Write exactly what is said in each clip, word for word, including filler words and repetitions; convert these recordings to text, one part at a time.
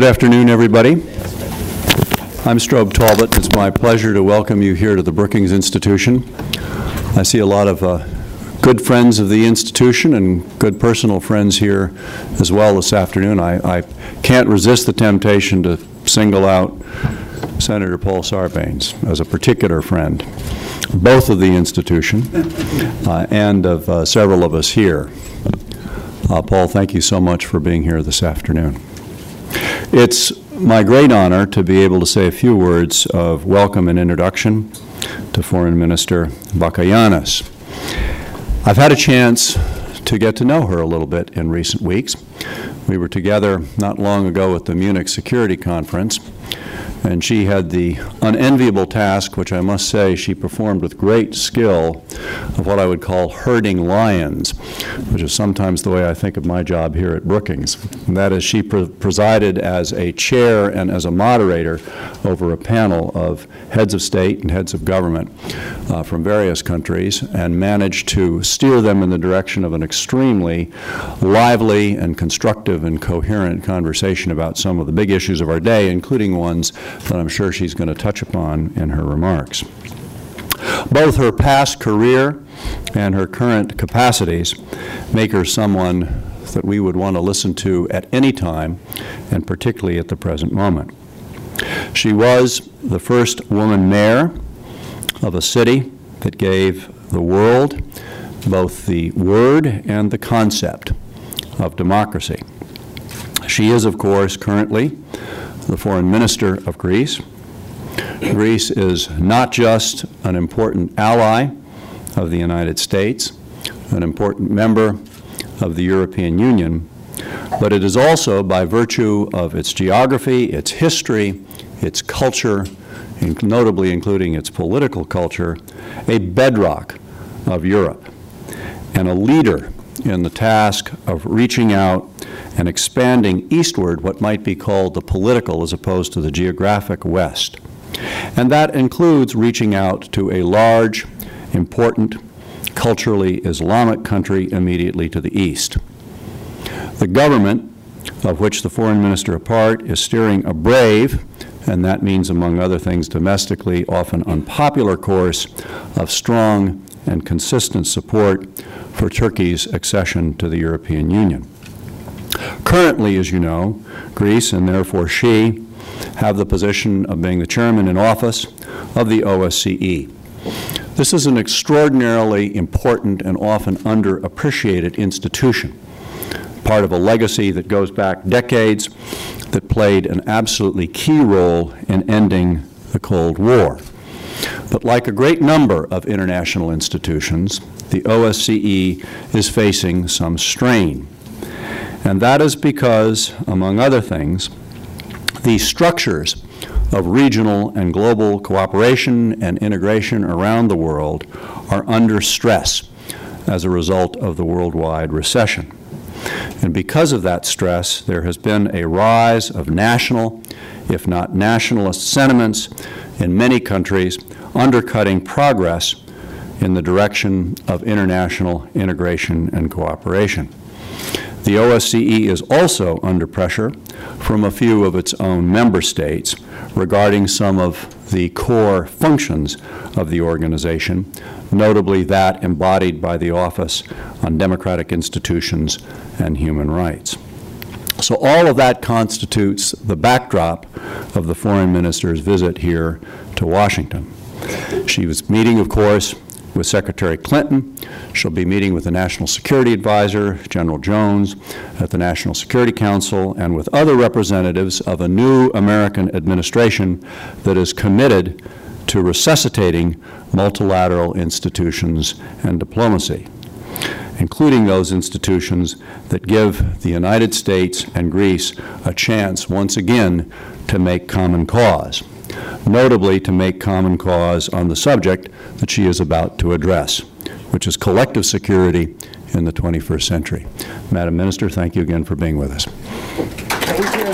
Good afternoon, everybody. I'm Strobe Talbot. It's my pleasure to welcome you here to the Brookings Institution. I see a lot of uh, good friends of the institution and good personal friends here as well this afternoon. I, I can't resist the temptation to single out Senator Paul Sarbanes as a particular friend, both of the institution uh, and of uh, several of us here. Uh, Paul, thank you so much for being here this afternoon. It's my great honor to be able to say a few words of welcome and introduction to Foreign Minister Bakayianis. I've had a chance to get to know her a little bit in recent weeks. We were together not long ago at the Munich Security Conference, and she had the unenviable task, which I must say she performed with great skill, of what I would call herding lions, which is sometimes the way I think of my job here at Brookings. And that is, she pre presided as a chair and as a moderator over a panel of heads of state and heads of government uh, from various countries, and managed to steer them in the direction of an extremely lively and constructive and coherent conversation about some of the big issues of our day, including ones that I'm sure she's going to touch upon in her remarks. Both her past career and her current capacities make her someone that we would want to listen to at any time, and particularly at the present moment. She was the first woman mayor of a city that gave the world both the word and the concept of democracy. She is, of course, currently the Foreign Minister of Greece. Greece is not just an important ally of the United States, an important member of the European Union, but it is also, by virtue of its geography, its history, its culture, notably including its political culture, a bedrock of Europe, and a leader in the task of reaching out and expanding eastward what might be called the political as opposed to the geographic West. And that includes reaching out to a large, important, culturally Islamic country immediately to the east. The government, of which the foreign minister a part, is steering a brave, and that means, among other things, domestically often unpopular course of strong and consistent support for Turkey's accession to the European Union. Currently, as you know, Greece, and therefore she, have the position of being the chairman in office of the O S C E. This is an extraordinarily important and often underappreciated institution, part of a legacy that goes back decades, that played an absolutely key role in ending the Cold War. But like a great number of international institutions, the O S C E is facing some strain. And that is because, among other things, the structures of regional and global cooperation and integration around the world are under stress as a result of the worldwide recession. And because of that stress, there has been a rise of national, if not nationalist sentiments in many countries, undercutting progress in the direction of international integration and cooperation. The O S C E is also under pressure from a few of its own member states regarding some of the core functions of the organization, notably that embodied by the Office on Democratic Institutions and Human Rights. So all of that constitutes the backdrop of the foreign minister's visit here to Washington. She was meeting, of course, with Secretary Clinton. She'll be meeting with the National Security Advisor, General Jones, at the National Security Council, and with other representatives of a new American administration that is committed to resuscitating multilateral institutions and diplomacy, including those institutions that give the United States and Greece a chance once again to make common cause, notably to make common cause on the subject that she is about to address, which is collective security in the twenty-first century. Madam Minister, thank you again for being with us. Thank you.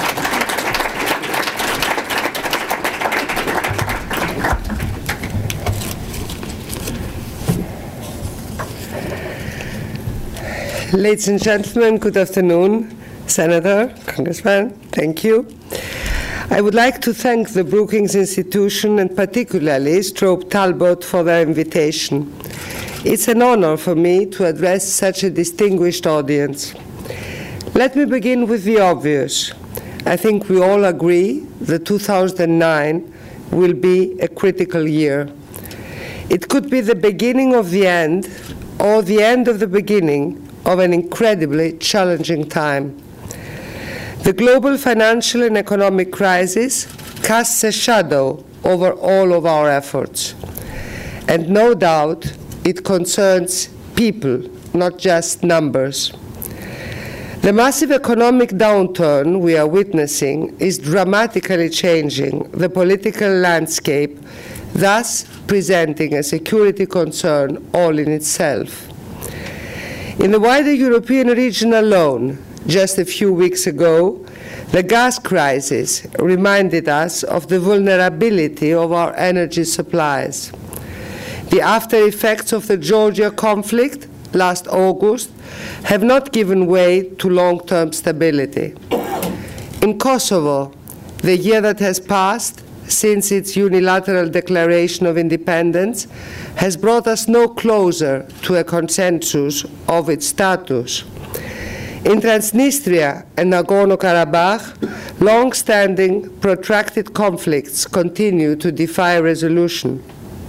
Ladies and gentlemen, good afternoon. Senator, Congressman. Thank you. I would like to thank the Brookings Institution and particularly Strobe Talbot for their invitation. It's an honor for me to address such a distinguished audience. Let me begin with the obvious. I think we all agree that two thousand nine will be a critical year. It could be the beginning of the end or the end of the beginning of an incredibly challenging time. The global financial and economic crisis casts a shadow over all of our efforts. And no doubt it concerns people, not just numbers. The massive economic downturn we are witnessing is dramatically changing the political landscape, thus presenting a security concern all in itself. In the wider European region alone, just a few weeks ago, the gas crisis reminded us of the vulnerability of our energy supplies. The after effects of the Georgia conflict last August have not given way to long-term stability. In Kosovo, the year that has passed since its unilateral declaration of independence has brought us no closer to a consensus of its status. In Transnistria and Nagorno-Karabakh, long-standing, protracted conflicts continue to defy resolution.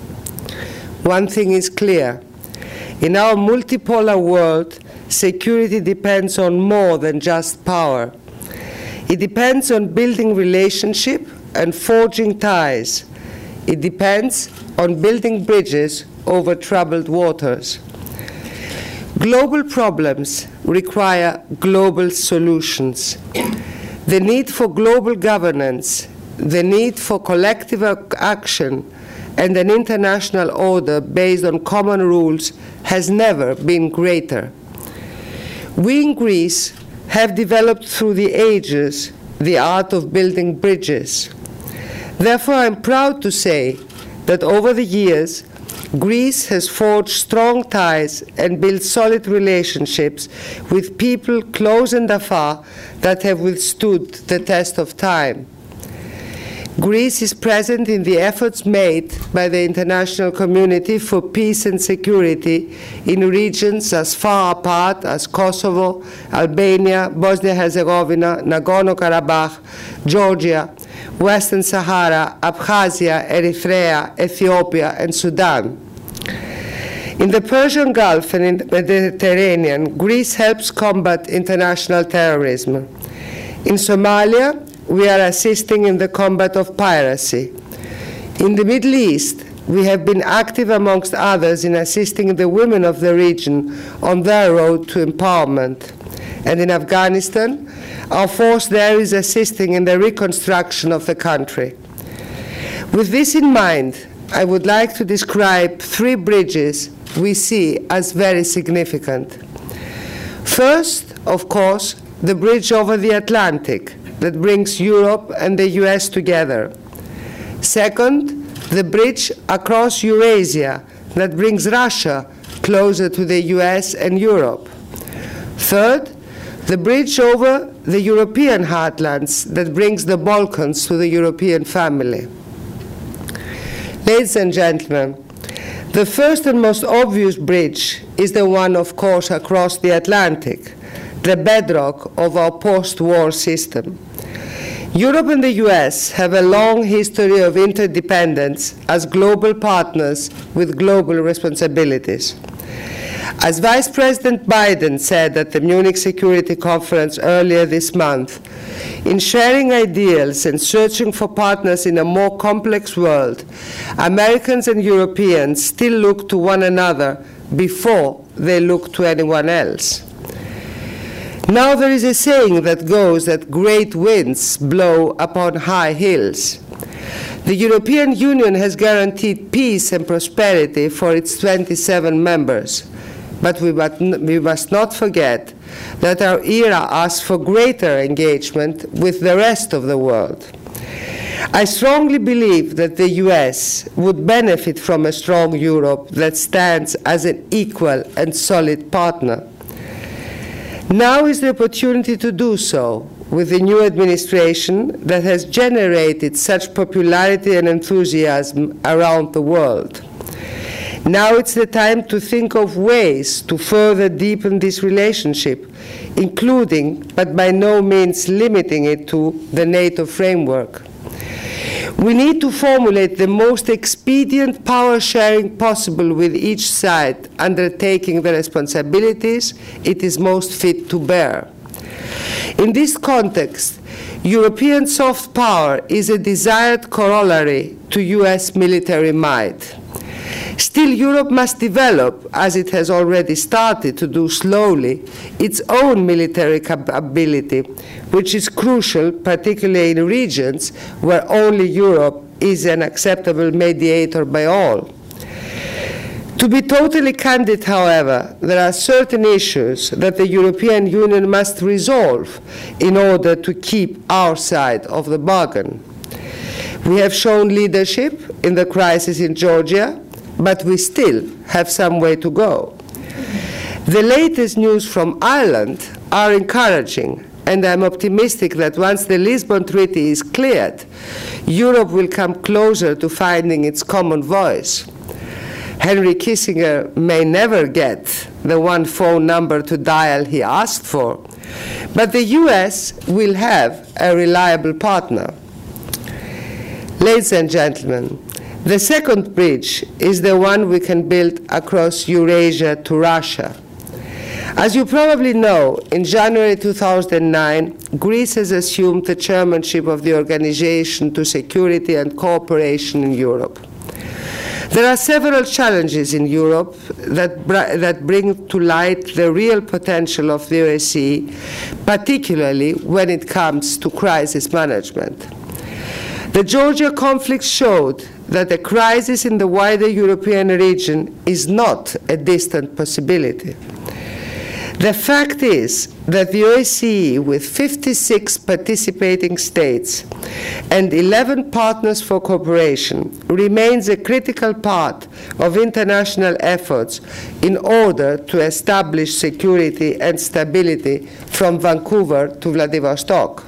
One thing is clear. In our multipolar world, security depends on more than just power. It depends on building relationship and forging ties. It depends on building bridges over troubled waters. Global problems require global solutions. The need for global governance, the need for collective action, and an international order based on common rules has never been greater. We in Greece have developed through the ages the art of building bridges. Therefore, I'm proud to say that over the years, Greece has forged strong ties and built solid relationships with people close and afar that have withstood the test of time. Greece is present in the efforts made by the international community for peace and security in regions as far apart as Kosovo, Albania, Bosnia-Herzegovina, Nagorno-Karabakh, Georgia, Western Sahara, Abkhazia, Eritrea, Ethiopia, and Sudan. In the Persian Gulf and in the Mediterranean, Greece helps combat international terrorism. In Somalia, we are assisting in the combat of piracy. In the Middle East, we have been active, amongst others, in assisting the women of the region on their road to empowerment. And in Afghanistan, our force there is assisting in the reconstruction of the country. With this in mind, I would like to describe three bridges we see as very significant. First, of course, the bridge over the Atlantic that brings Europe and the U S together. Second, the bridge across Eurasia that brings Russia closer to the U S and Europe. Third, the bridge over the European heartlands that brings the Balkans to the European family. Ladies and gentlemen, the first and most obvious bridge is the one, of course, across the Atlantic, the bedrock of our post-war system. Europe and the U S have a long history of interdependence as global partners with global responsibilities. As Vice President Biden said at the Munich Security Conference earlier this month, in sharing ideals and searching for partners in a more complex world, Americans and Europeans still look to one another before they look to anyone else. Now there is a saying that goes that great winds blow upon high hills. The European Union has guaranteed peace and prosperity for its twenty-seven members. But we must not forget that our era asks for greater engagement with the rest of the world. I strongly believe that the U S would benefit from a strong Europe that stands as an equal and solid partner. Now is the opportunity to do so, with the new administration that has generated such popularity and enthusiasm around the world. Now it's the time to think of ways to further deepen this relationship, including, but by no means limiting it to, the NATO framework. We need to formulate the most expedient power sharing possible with each side undertaking the responsibilities it is most fit to bear. In this context, European soft power is a desired corollary to U S military might. Still, Europe must develop, as it has already started to do slowly, its own military capability, which is crucial, particularly in regions where only Europe is an acceptable mediator by all. To be totally candid, however, there are certain issues that the European Union must resolve in order to keep our side of the bargain. We have shown leadership in the crisis in Georgia, but we still have some way to go. The latest news from Ireland are encouraging, and I'm optimistic that once the Lisbon Treaty is cleared, Europe will come closer to finding its common voice. Henry Kissinger may never get the one phone number to dial he asked for, but the U S will have a reliable partner. Ladies and gentlemen, the second bridge is the one we can build across Eurasia to Russia. As you probably know, in January two thousand nine, Greece has assumed the chairmanship of the Organization to Security and Cooperation in Europe. There are several challenges in Europe that, br- that bring to light the real potential of the O S C E, particularly when it comes to crisis management. The Georgia conflict showed that a crisis in the wider European region is not a distant possibility. The fact is that the O S C E, with fifty-six participating states and eleven partners for cooperation, remains a critical part of international efforts in order to establish security and stability from Vancouver to Vladivostok.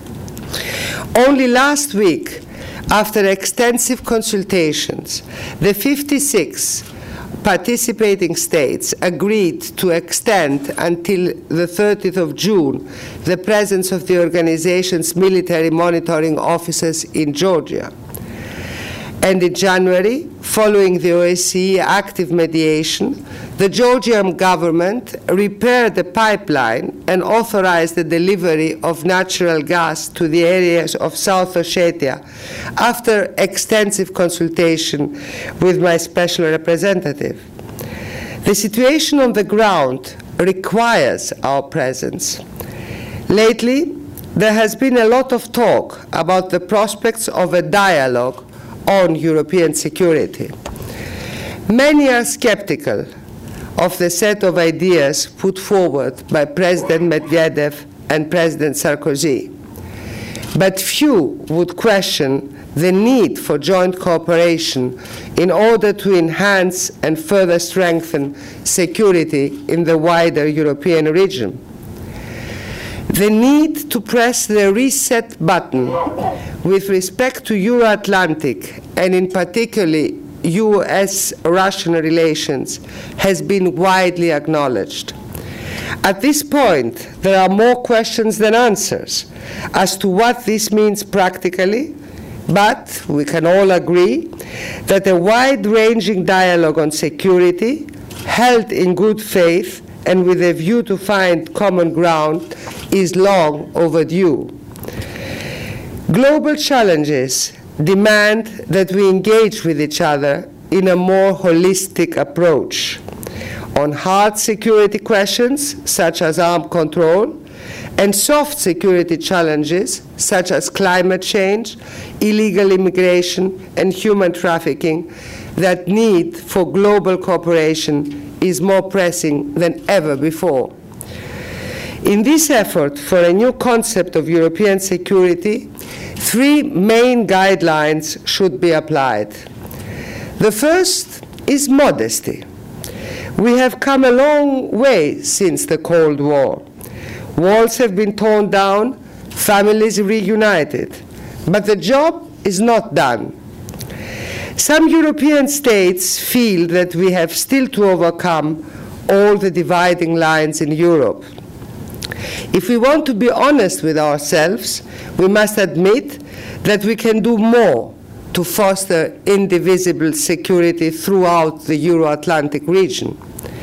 Only last week, after extensive consultations, the fifty-six participating states agreed to extend until the thirtieth of June the presence of the organization's military monitoring officers in Georgia. And in January, following the O S C E active mediation, the Georgian government repaired the pipeline and authorized the delivery of natural gas to the areas of South Ossetia after extensive consultation with my special representative. The situation on the ground requires our presence. Lately, there has been a lot of talk about the prospects of a dialogue on European security. Many are skeptical of the set of ideas put forward by President Medvedev and President Sarkozy, but few would question the need for joint cooperation in order to enhance and further strengthen security in the wider European region. The need to press the reset button with respect to Euro-Atlantic and in particular U S Russian relations has been widely acknowledged. At this point, there are more questions than answers as to what this means practically, but we can all agree that a wide-ranging dialogue on security, held in good faith and with a view to find common ground, is long overdue. Global challenges demand that we engage with each other in a more holistic approach on hard security questions such as arms control and soft security challenges such as climate change, illegal immigration, and human trafficking. That need for global cooperation is more pressing than ever before. In this effort for a new concept of European security, three main guidelines should be applied. The first is modesty. We have come a long way since the Cold War. Walls have been torn down, families reunited. But the job is not done. Some European states feel that we have still to overcome all the dividing lines in Europe. If we want to be honest with ourselves, we must admit that we can do more to foster indivisible security throughout the Euro-Atlantic region.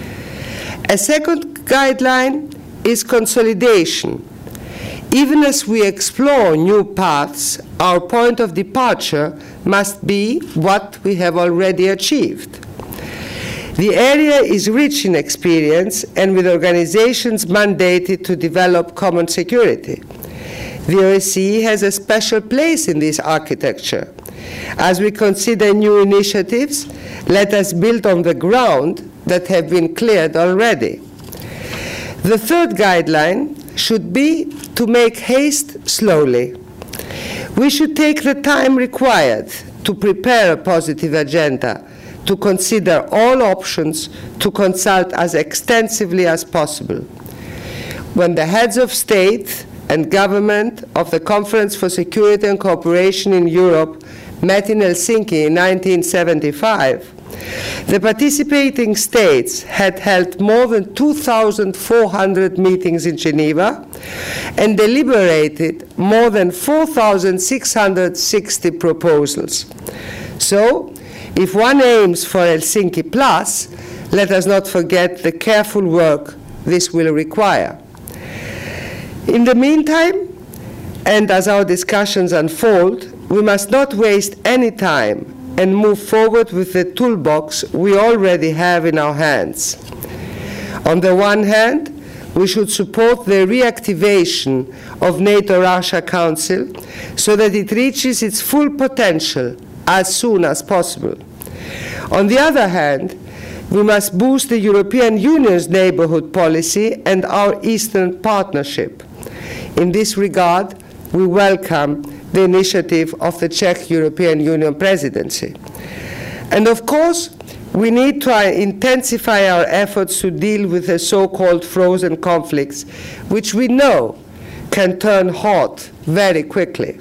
A second guideline is consolidation. Even as we explore new paths, our point of departure must be what we have already achieved. The area is rich in experience and with organizations mandated to develop common security. The O S C E has a special place in this architecture. As we consider new initiatives, let us build on the ground that have been cleared already. The third guideline should be to make haste slowly. We should take the time required to prepare a positive agenda, to consider all options, to consult as extensively as possible. When the heads of state and government of the Conference for Security and Cooperation in Europe met in Helsinki in nineteen seventy-five, the participating states had held more than two thousand four hundred meetings in Geneva and deliberated more than four thousand six hundred sixty proposals. So, if one aims for Helsinki Plus, let us not forget the careful work this will require. In the meantime, and as our discussions unfold, we must not waste any time and move forward with the toolbox we already have in our hands. On the one hand, we should support the reactivation of NATO-Russia Council so that it reaches its full potential as soon as possible. On the other hand, we must boost the European Union's neighborhood policy and our Eastern Partnership. In this regard, we welcome the initiative of the Czech European Union presidency. And of course, we need to intensify our efforts to deal with the so-called frozen conflicts, which we know can turn hot very quickly.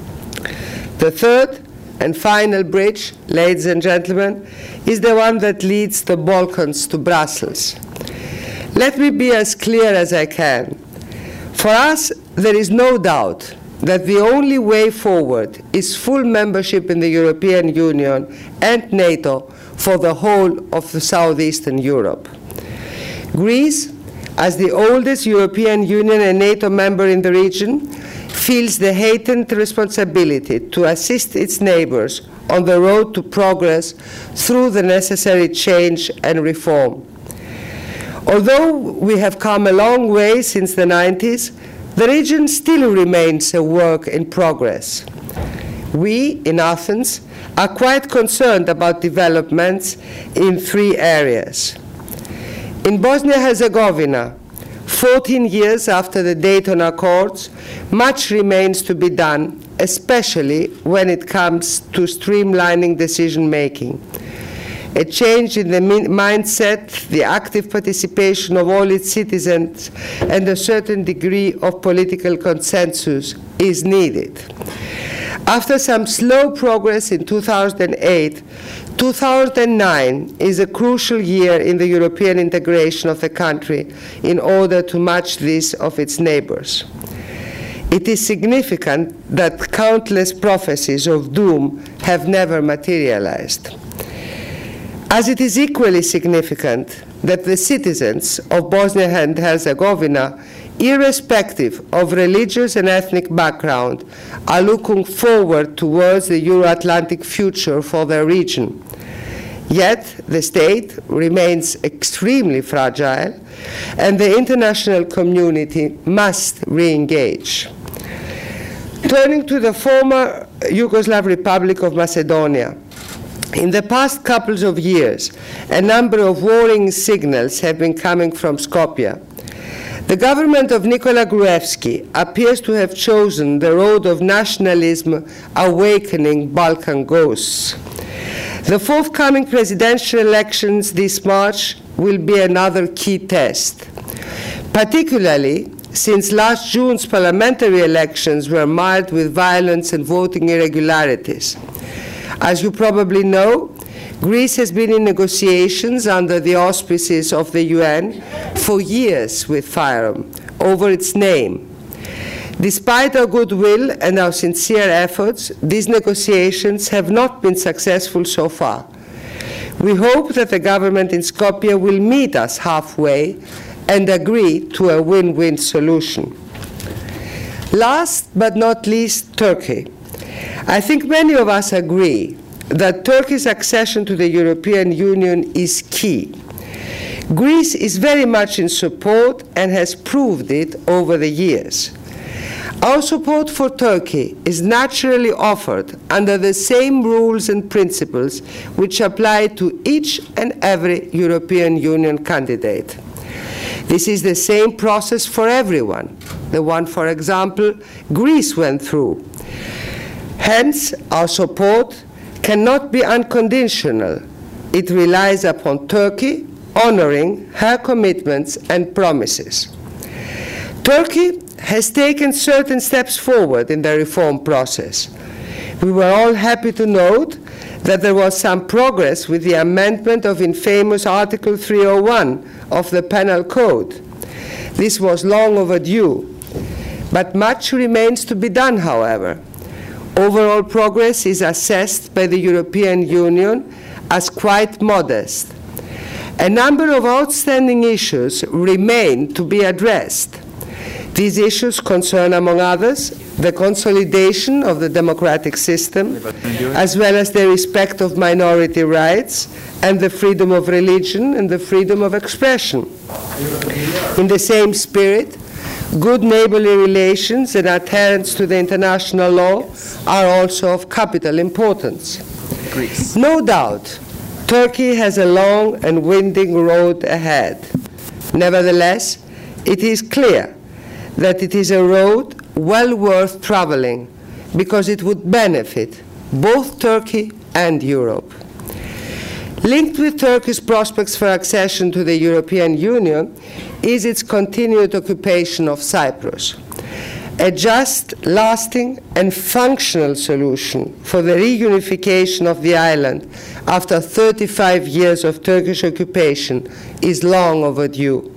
The third and final bridge, ladies and gentlemen, is the one that leads the Balkans to Brussels. Let me be as clear as I can. For us, there is no doubt that the only way forward is full membership in the European Union and NATO for the whole of the southeastern Europe. Greece, as the oldest European Union and NATO member in the region, feels the heightened responsibility to assist its neighbors on the road to progress through the necessary change and reform. Although we have come a long way since the nineties, the region still remains a work in progress. We, in Athens, are quite concerned about developments in three areas. In Bosnia-Herzegovina, fourteen years after the Dayton Accords, much remains to be done, especially when it comes to streamlining decision-making. A change in the mindset, the active participation of all its citizens, and a certain degree of political consensus is needed. After some slow progress in two thousand eight, two thousand nine is a crucial year in the European integration of the country in order to match this of its neighbors. It is significant that countless prophecies of doom have never materialized. As it is equally significant that the citizens of Bosnia and Herzegovina, irrespective of religious and ethnic background, are looking forward towards the Euro-Atlantic future for their region. Yet the state remains extremely fragile, and the international community must re-engage. Turning to the former Yugoslav Republic of Macedonia, in the past couple of years, a number of worrying signals have been coming from Skopje. The government of Nikola Gruevski appears to have chosen the road of nationalism, awakening Balkan ghosts. The forthcoming presidential elections this March will be another key test. Particularly, since last June's parliamentary elections were marred with violence and voting irregularities. As you probably know, Greece has been in negotiations under the auspices of the U N for years with FYROM over its name. Despite our goodwill and our sincere efforts, these negotiations have not been successful so far. We hope that the government in Skopje will meet us halfway and agree to a win-win solution. Last but not least, Turkey. I think many of us agree that Turkey's accession to the European Union is key. Greece is very much in support and has proved it over the years. Our support for Turkey is naturally offered under the same rules and principles which apply to each and every European Union candidate. This is the same process for everyone, the one, for example, Greece went through. Hence, our support cannot be unconditional. It relies upon Turkey honoring her commitments and promises. Turkey has taken certain steps forward in the reform process. We were all happy to note that there was some progress with the amendment of infamous Article three oh one of the Penal Code. This was long overdue, but much remains to be done, however. Overall progress is assessed by the European Union as quite modest. A number of outstanding issues remain to be addressed. These issues concern, among others, the consolidation of the democratic system, as well as the respect of minority rights and the freedom of religion and the freedom of expression. In the same spirit, good neighborly relations and adherence to the international law are also of capital importance. Greece. No doubt, Turkey has a long and winding road ahead. Nevertheless, it is clear that it is a road well worth traveling because it would benefit both Turkey and Europe. Linked with Turkey's prospects for accession to the European Union is its continued occupation of Cyprus. A just, lasting, and functional solution for the reunification of the island after thirty-five years of Turkish occupation is long overdue.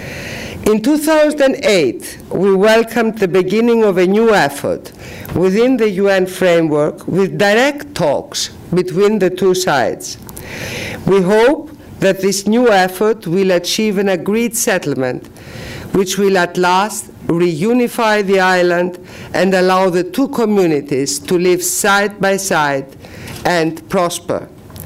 In two thousand eight, we welcomed the beginning of a new effort within the U N framework with direct talks between the two sides. We hope that this new effort will achieve an agreed settlement which will at last reunify the island and allow the two communities to live side by side and prosper.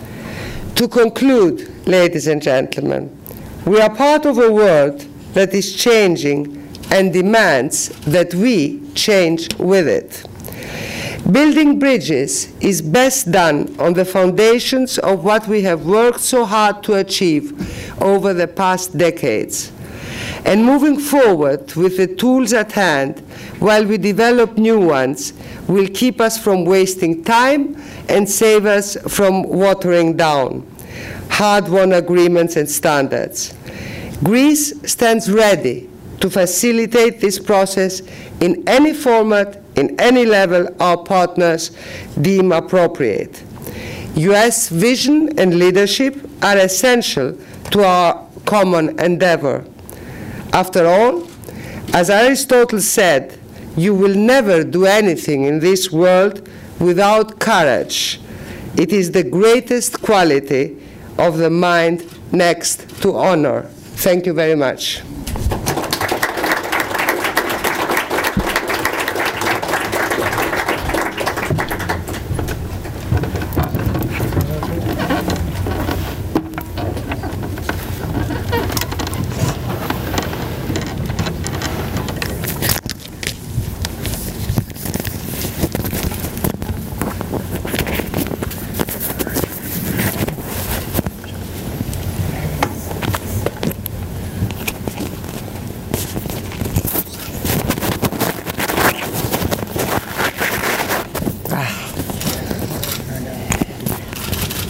To conclude, ladies and gentlemen, we are part of a world that is changing and demands that we change with it. Building bridges is best done on the foundations of what we have worked so hard to achieve over the past decades. And moving forward with the tools at hand while we develop new ones will keep us from wasting time and save us from watering down hard-won agreements and standards. Greece stands ready to facilitate this process in any format, in any level our partners deem appropriate. U S vision and leadership are essential to our common endeavor. After all, as Aristotle said, you will never do anything in this world without courage. It is the greatest quality of the mind next to honor. Thank you very much.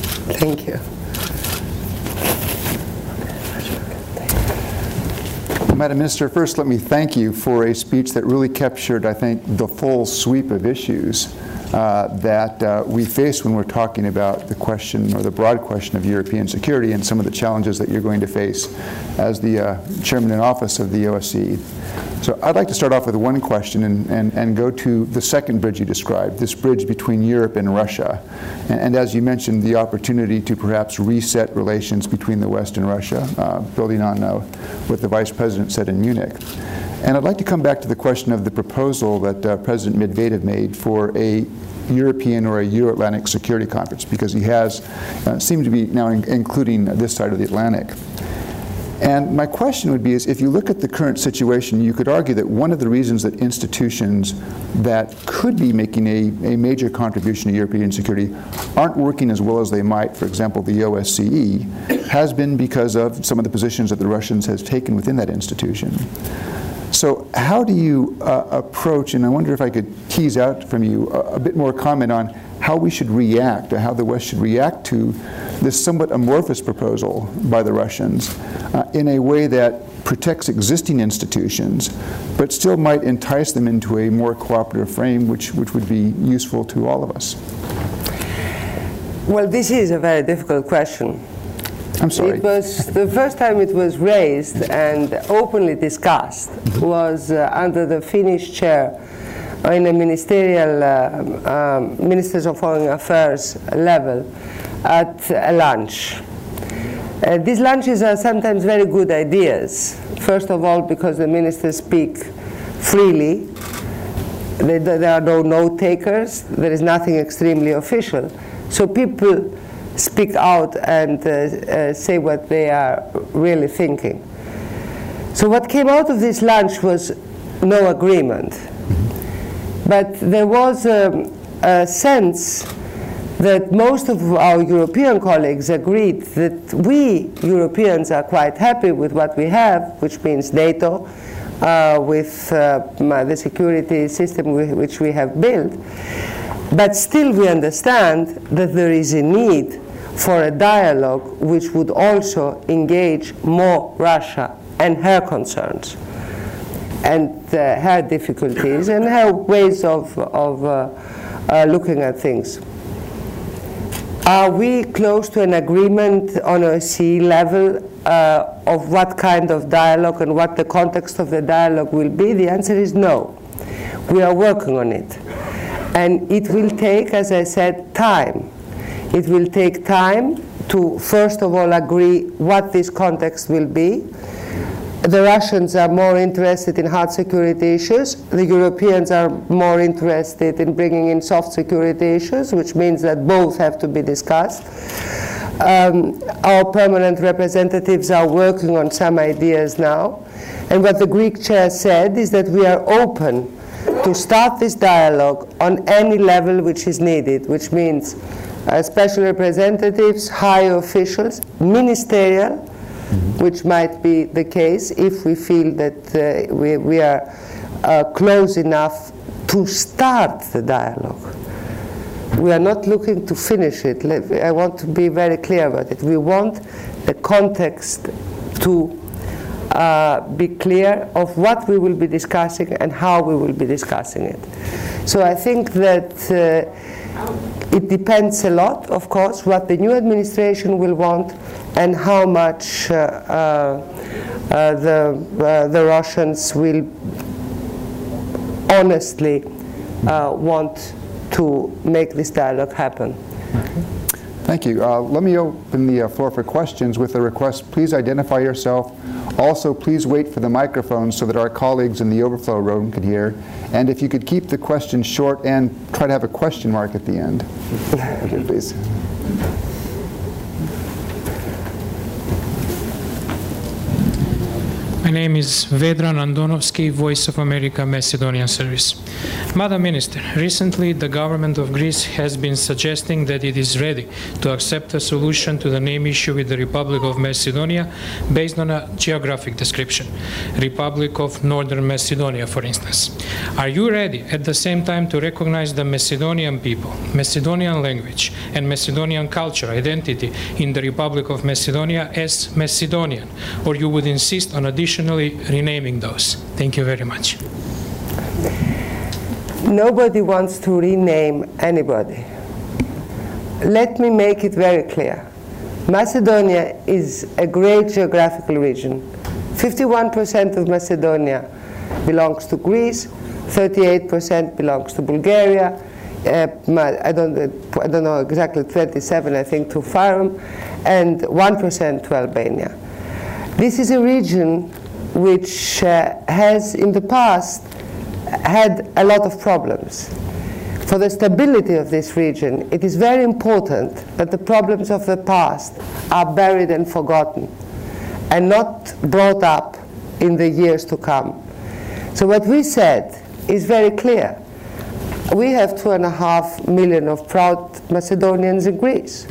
Thank you. Madam Minister, first let me thank you for a speech that really captured, I think, the full sweep of issues uh, that uh, we face when we're talking about the question, or the broad question, of European security and some of the challenges that you're going to face as the uh, chairman in office of the O S C E. So I'd like to start off with one question and, and, and go to the second bridge you described, this bridge between Europe and Russia. And, and as you mentioned, the opportunity to perhaps reset relations between the West and Russia, uh, building on uh, what the Vice President said in Munich. And I'd like to come back to the question of the proposal that uh, President Medvedev made for a European or a Euro-Atlantic Security Conference, because he has uh, seemed to be now in including this side of the Atlantic. And my question would be is, if you look at the current situation, you could argue that one of the reasons that institutions that could be making a, a major contribution to European security aren't working as well as they might, for example, the O S C E, has been because of some of the positions that the Russians have taken within that institution. So how do you uh, approach, and I wonder if I could tease out from you a, a bit more comment on how we should react, or how the West should react to this somewhat amorphous proposal by the Russians uh, in a way that protects existing institutions, but still might entice them into a more cooperative frame, which, which would be useful to all of us. Well, this is a very difficult question. I'm sorry. It was the first time it was raised and openly discussed was uh, under the Finnish chair in a ministerial uh, um, Ministers of Foreign Affairs level at a lunch. Uh, these lunches are sometimes very good ideas. First of all, because the ministers speak freely. They, there are no note takers. There is nothing extremely official. So people speak out and uh, uh, say what they are really thinking. So what came out of this lunch was no agreement. But there was a, a sense that most of our European colleagues agreed that we Europeans are quite happy with what we have, which means NATO, uh, with uh, the security system which we have built. But still we understand that there is a need for a dialogue which would also engage more Russia and her concerns, and uh, her difficulties and her ways of, of uh, uh, looking at things. Are we close to an agreement on a O S C E level uh, of what kind of dialogue and what the context of the dialogue will be? The answer is no. We are working on it. And it will take, as I said, time. It will take time to, first of all, agree what this context will be. The Russians are more interested in hard security issues. The Europeans are more interested in bringing in soft security issues, which means that both have to be discussed. Um, our permanent representatives are working on some ideas now. And what the Greek chair said is that we are open to start this dialogue on any level which is needed, which means uh, special representatives, high officials, ministerial, mm-hmm. which might be the case if we feel that uh, we, we are uh, close enough to start the dialogue. We are not looking to finish it. I want to be very clear about it. We want the context to uh, be clear of what we will be discussing and how we will be discussing it. So I think that uh, it depends a lot, of course, what the new administration will want and how much uh, uh, uh, the, uh, the Russians will honestly uh, want to make this dialogue happen. Okay. Thank you. Uh, let me open the uh, floor for questions with a request. Please identify yourself. Also, please wait for the microphone so that our colleagues in the overflow room can hear. And if you could keep the questions short and try to have a question mark at the end. Okay, please. My name is Vedran Andonovsky, Voice of America, Macedonian Service. Madam Minister, recently the government of Greece has been suggesting that it is ready to accept a solution to the name issue with the Republic of Macedonia based on a geographic description, Republic of Northern Macedonia, for instance. Are you ready at the same time to recognize the Macedonian people, Macedonian language, and Macedonian culture identity in the Republic of Macedonia as Macedonian, or you would insist on additional unconditionally renaming those? Thank you very much. Nobody wants to rename anybody. Let me make it very clear. Macedonia is a great geographical region. fifty-one percent of Macedonia belongs to Greece, thirty-eight percent belongs to Bulgaria, uh, I, don't, I don't know exactly, twenty-seven I think to Fyrom, and one percent to Albania. This is a region which uh, has in the past had a lot of problems. For the stability of this region, it is very important that the problems of the past are buried and forgotten and not brought up in the years to come. So what we said is very clear. We have two and a half million of proud Macedonians in Greece.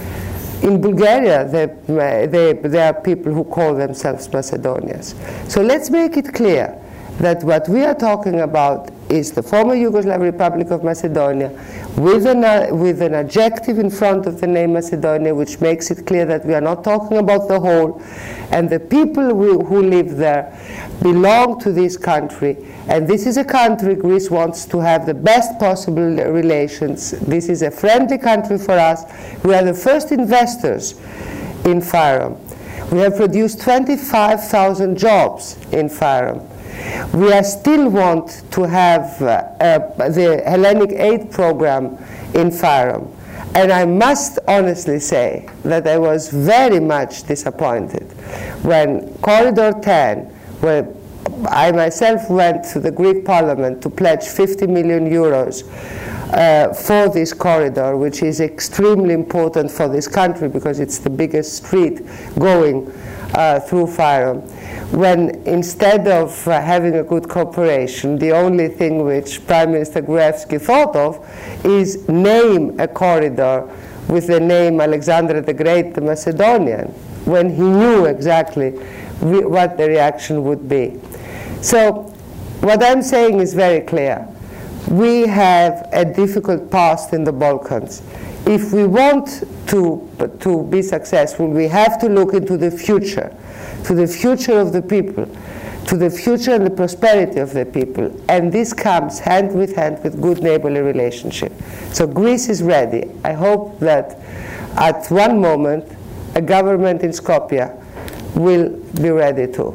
In Bulgaria, they, they, there are people who call themselves Macedonians. So let's make it clear that what we are talking about is the former Yugoslav Republic of Macedonia with an, uh, with an adjective in front of the name Macedonia, which makes it clear that we are not talking about the whole, and the people who, who live there belong to this country, and this is a country Greece wants to have the best possible relations. This is a friendly country for us. We are the first investors in Fyrom. We have produced twenty-five thousand jobs in Fyrom. We are still want to have uh, uh, the Hellenic Aid Program in Fyrom. And I must honestly say that I was very much disappointed when Corridor ten, where I myself went to the Greek Parliament to pledge fifty million euros uh, for this corridor, which is extremely important for this country because it's the biggest street going uh, through Fyrom. When instead of uh, having a good cooperation, the only thing which Prime Minister Gruevski thought of is name a corridor with the name Alexander the Great, the Macedonian, when he knew exactly re what the reaction would be. So what I'm saying is very clear. We have a difficult past in the Balkans. If we want to, to be successful, we have to look into the future, to the future of the people, to the future and the prosperity of the people. And this comes hand with hand with good neighborly relationship. So Greece is ready. I hope that at one moment a government in Skopje will be ready too.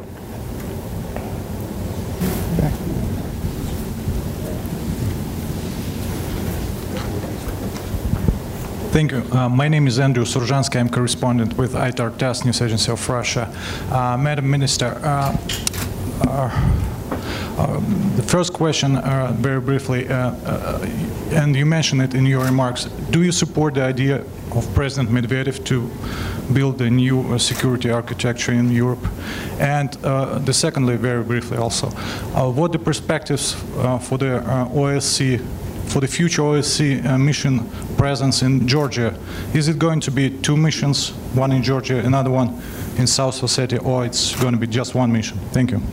Thank you. Uh, my name is Andrew Surzhansky. I'm correspondent with I T A R TASS, News Agency of Russia. Uh, Madam Minister, uh, uh, uh, the first question, uh, very briefly, uh, uh, and you mentioned it in your remarks, do you support the idea of President Medvedev to build a new uh, security architecture in Europe? And uh, the secondly, very briefly also, uh, what the perspectives uh, for the uh, O S C for the future O S C uh, mission presence in Georgia? Is it going to be two missions, one in Georgia, another one in South Ossetia, or it's going to be just one mission? Thank you.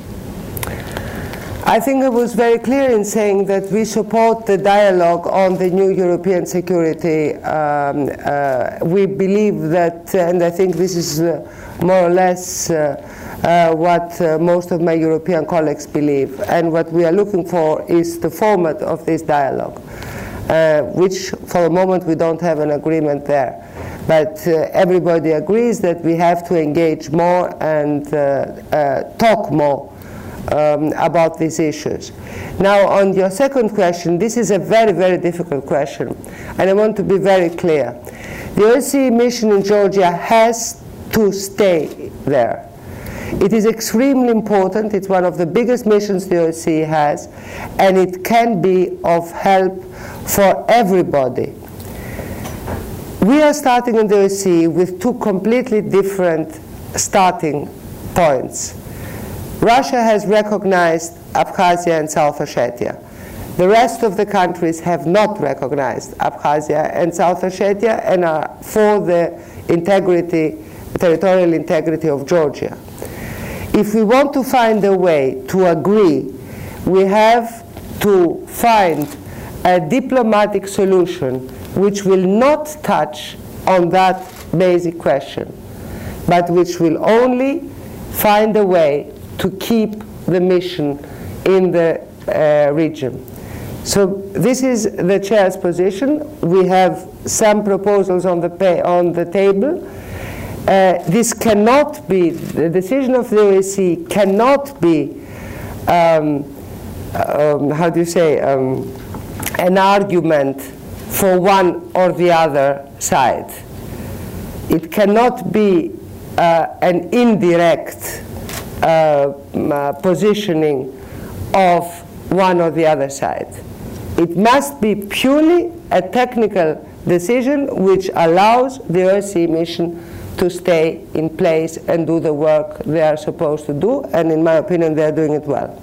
I think I was very clear in saying that we support the dialogue on the new European security. Um, uh, we believe that, and I think this is uh, more or less uh, Uh, what uh, most of my European colleagues believe. And what we are looking for is the format of this dialogue, uh, which for the moment we don't have an agreement there. But uh, everybody agrees that we have to engage more and uh, uh, talk more um, about these issues. Now, on your second question, this is a very, very difficult question, and I want to be very clear. The O S C E mission in Georgia has to stay there. It is extremely important. It's one of the biggest missions the O S C E has, and it can be of help for everybody. We are starting in the O S C E with two completely different starting points. Russia has recognized Abkhazia and South Ossetia. The rest of the countries have not recognized Abkhazia and South Ossetia and are for the integrity, territorial integrity of Georgia. If we want to find a way to agree, we have to find a diplomatic solution which will not touch on that basic question, but which will only find a way to keep the mission in the uh, region. So this is the chair's position. We have some proposals on the, pay, on the table. Uh, this cannot be, the decision of the O S C E cannot be, um, um, how do you say, um, an argument for one or the other side. It cannot be uh, an indirect uh, uh, positioning of one or the other side. It must be purely a technical decision which allows the O S C E mission to stay in place and do the work they are supposed to do, and in my opinion they are doing it well.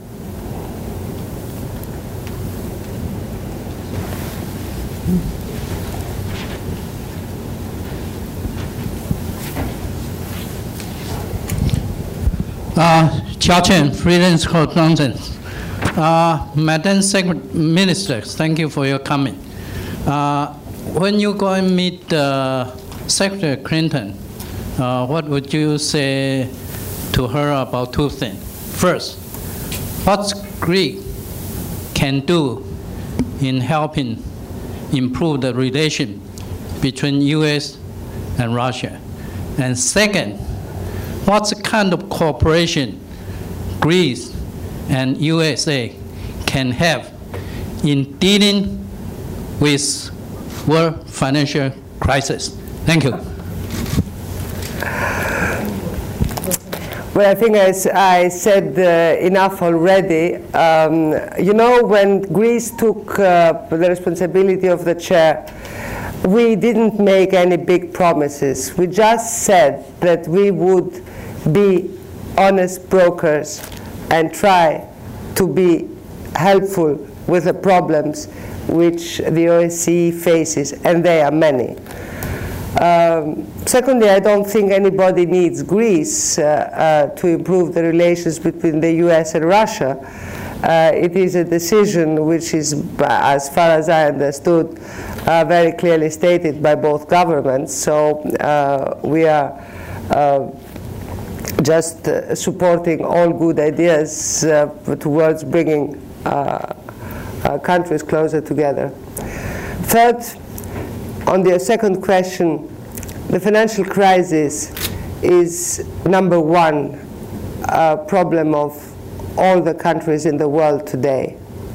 Uh, Chair Chen, freelance consultant. Uh, Madam Secretary, Minister, thank you for your comment. Uh, when you go and meet uh, Secretary Clinton, uh, what would you say to her about two things? First, what Greece can do in helping improve the relation between U S and Russia? And second, what kind of cooperation Greece and U S A can have in dealing with world financial crisis? Thank you. Well, I think as I said uh, enough already. Um, you know, when Greece took uh, the responsibility of the chair, we didn't make any big promises. We just said that we would be honest brokers and try to be helpful with the problems which the O S C E faces, and they are many. Um, secondly, I don't think anybody needs Greece uh, uh, to improve the relations between the U S and Russia. Uh, it is a decision which is, as far as I understood, uh, very clearly stated by both governments. So uh, we are uh, just uh, supporting all good ideas uh, towards bringing uh, uh, countries closer together. Third, on the second question, the financial crisis is number one uh, problem of all the countries in the world today.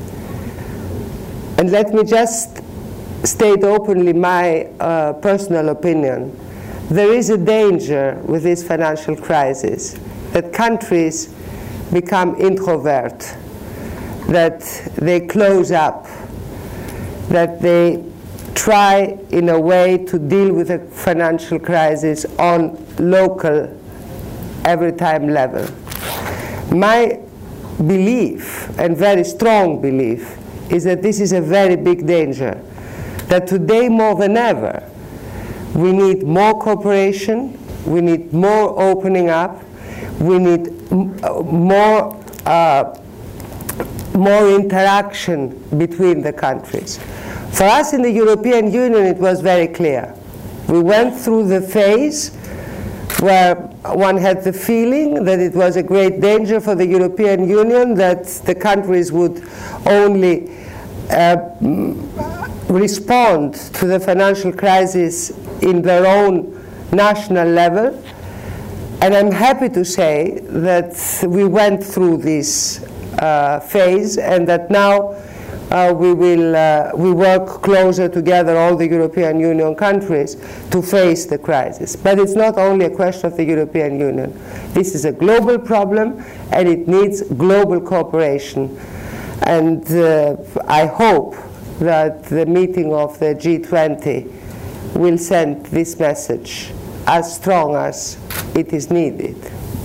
And let me just state openly my uh, personal opinion. There is a danger with this financial crisis that countries become introvert, that they close up, that they try in a way to deal with a financial crisis on local, every time level. My belief, and very strong belief, is that this is a very big danger, that today more than ever we need more cooperation, we need more opening up, we need m more, uh, more interaction between the countries. For us in the European Union, it was very clear. We went through the phase where one had the feeling that it was a great danger for the European Union, that the countries would only uh, respond to the financial crisis in their own national level. And I'm happy to say that we went through this uh, phase, and that now Uh, we will uh, we work closer together, all the European Union countries, to face the crisis. But it's not only a question of the European Union. This is a global problem, and it needs global cooperation. And uh, I hope that the meeting of the G twenty will send this message as strong as it is needed.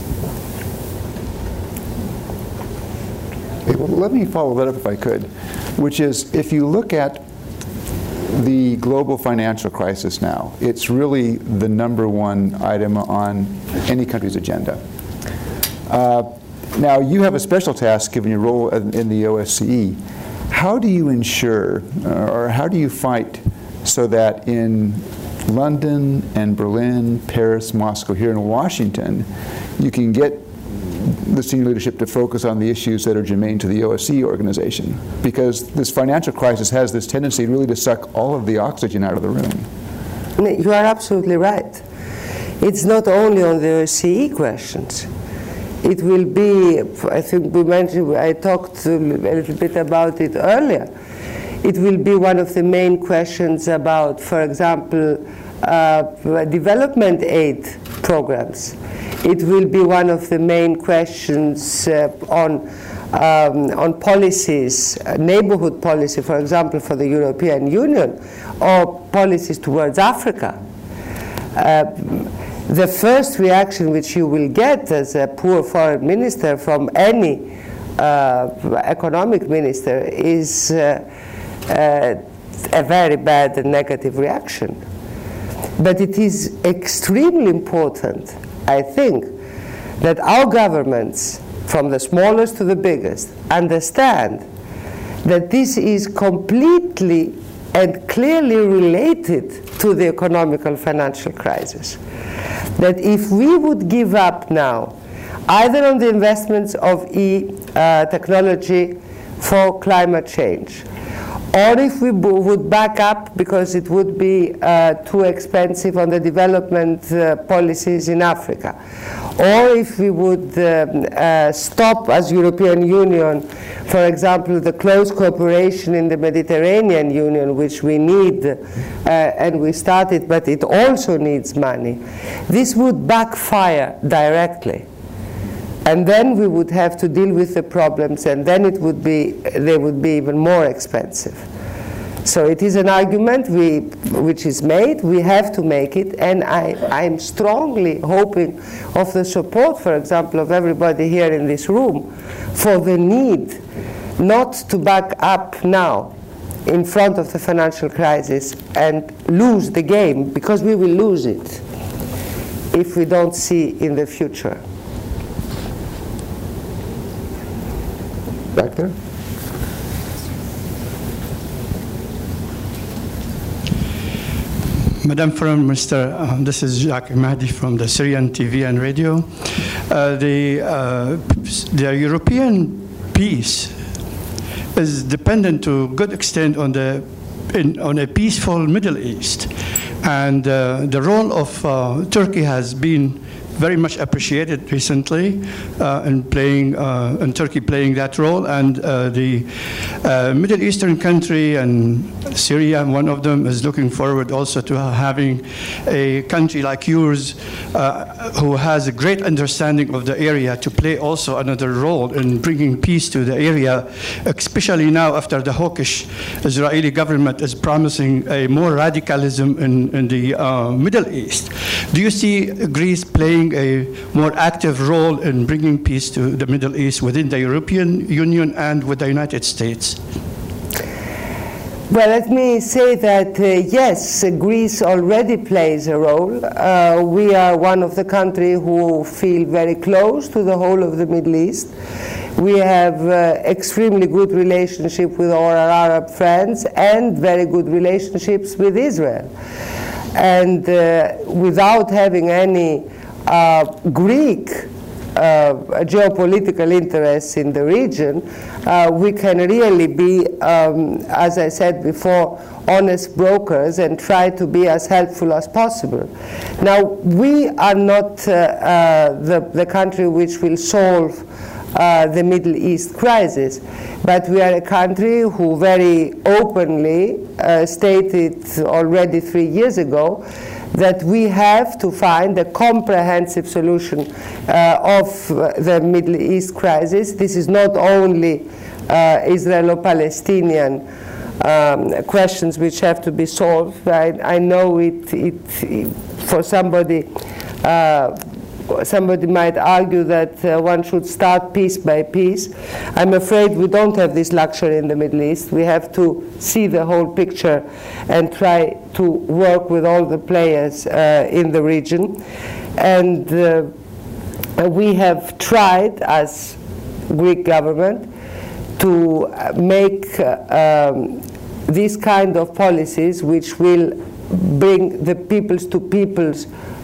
Okay, well, let me follow that up if I could, which is, if you look at the global financial crisis now, it's really the number one item on any country's agenda. Uh, now, you have a special task given your role in, in the O S C E. How do you ensure, uh, or how do you fight so that in London and Berlin, Paris, Moscow, here in Washington, you can get the senior leadership to focus on the issues that are germane to the O S C E organization, because this financial crisis has this tendency really to suck all of the oxygen out of the room. You are absolutely right. It's not only on the O S C E questions. It will be, I think we mentioned, I talked a little bit about it earlier. It will be one of the main questions about, for example, uh, development aid programs. It will be one of the main questions uh, on, um, on policies, uh, neighborhood policy, for example, for the European Union, or policies towards Africa. Uh, the first reaction which you will get as a poor foreign minister from any uh, economic minister is uh, uh, a very bad and negative reaction. But it is extremely important, I think, that our governments, from the smallest to the biggest, understand that this is completely and clearly related to the economic and financial crisis. That if we would give up now, either on the investments of e-technology for climate change, or if we would back up because it would be uh, too expensive on the development uh, policies in Africa, or if we would um, uh, stop as European Union, for example, the close cooperation in the Mediterranean Union, which we need, uh, and we started, but it also needs money, this would backfire directly. And then we would have to deal with the problems, and then it would be, they would be even more expensive. So it is an argument we, which is made. We have to make it, and I, I'm strongly hoping of the support, for example, of everybody here in this room, for the need not to back up now in front of the financial crisis and lose the game, because we will lose it if we don't see in the future. Back there. Madam Foreign Minister, uh, this is Jacques Mahdi from the Syrian T V and radio. Uh, the, uh, the European peace is dependent to a good extent on, the, in, on a peaceful Middle East. And uh, the role of uh, Turkey has been very much appreciated recently uh, in playing, uh, in Turkey playing that role, and uh, the uh, Middle Eastern country and Syria, one of them, is looking forward also to having a country like yours uh, who has a great understanding of the area to play also another role in bringing peace to the area, especially now after the hawkish Israeli government is promising a more radicalism in, in the uh, Middle East. Do you see Greece playing a more active role in bringing peace to the Middle East within the European Union and with the United States? Well, let me say that, uh, yes, uh, Greece already plays a role. Uh, we are one of the countries who feel very close to the whole of the Middle East. We have uh, extremely good relationship with all our Arab friends and very good relationships with Israel. And uh, without having any uh, Greek uh, geopolitical interests in the region, uh, we can really be, um, as I said before, honest brokers and try to be as helpful as possible. Now, we are not uh, uh, the, the country which will solve Uh, the Middle East crisis, but we are a country who very openly uh, stated already three years ago that we have to find a comprehensive solution uh, of uh, the Middle East crisis. This is not only uh, Israelo-Palestinian um, questions which have to be solved. I, I know it, it, it for somebody uh, Somebody might argue that uh, one should start piece by piece. I'm afraid we don't have this luxury in the Middle East. We have to see the whole picture and try to work with all the players uh, in the region. And uh, we have tried, as Greek government, to make uh, um, these kind of policies which will bring the peoples to peoples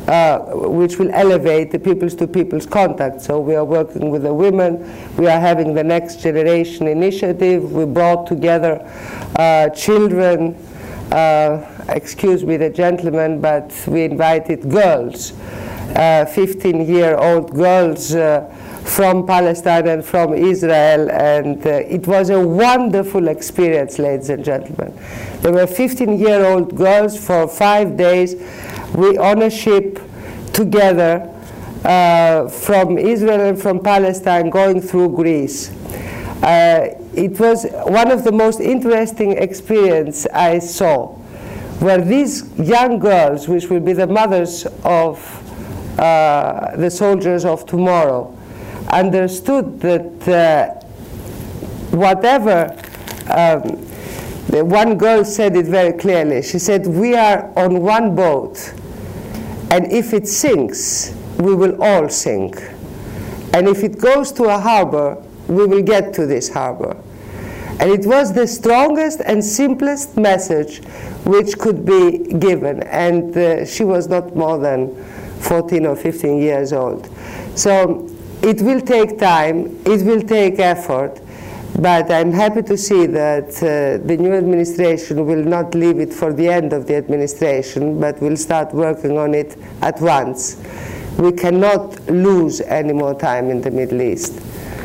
uh, which will elevate the peoples-to-peoples contact. So we are working with the women. We are having the Next Generation Initiative. We brought together uh, children, uh, excuse me, the gentleman, but we invited girls, fifteen-year-old uh, girls uh, from Palestine and from Israel, and uh, it was a wonderful experience, ladies and gentlemen. There were fifteen-year-old girls for five days. We on a ship together uh, from Israel and from Palestine going through Greece. Uh, it was one of the most interesting experiences I saw, where these young girls, which will be the mothers of uh, the soldiers of tomorrow, understood that uh, whatever, um, the one girl said it very clearly. She said, we are on one boat, and if it sinks, we will all sink. And if it goes to a harbor, we will get to this harbor. And it was the strongest and simplest message which could be given. And uh, she was not more than fourteen or fifteen years old. So it will take time, it will take effort, but I'm happy to see that uh, the new administration will not leave it for the end of the administration, but will start working on it at once. We cannot lose any more time in the Middle East.